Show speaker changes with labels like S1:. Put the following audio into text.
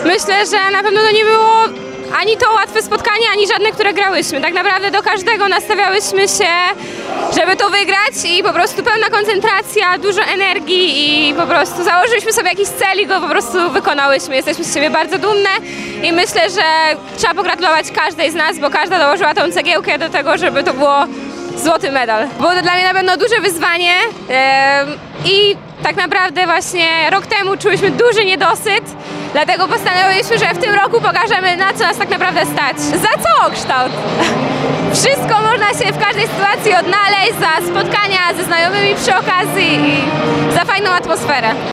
S1: Myślę, że na pewno to nie było ani to łatwe spotkanie, ani żadne, które grałyśmy. Tak naprawdę do każdego nastawiałyśmy się, żeby to wygrać i po prostu pełna koncentracja, dużo energii i po prostu założyliśmy sobie jakiś cel i go po prostu wykonałyśmy. Jesteśmy z siebie bardzo dumne i myślę, że trzeba pogratulować każdej z nas, bo każda dołożyła tą cegiełkę do tego, żeby to było złoty medal. Było to dla mnie na pewno duże wyzwanie i tak naprawdę właśnie rok temu czuliśmy duży niedosyt, dlatego postanowiliśmy, że w tym roku pokażemy, na co nas tak naprawdę stać. Za całokształt! Wszystko można się w każdej sytuacji odnaleźć, za spotkania ze znajomymi przy okazji i za fajną atmosferę.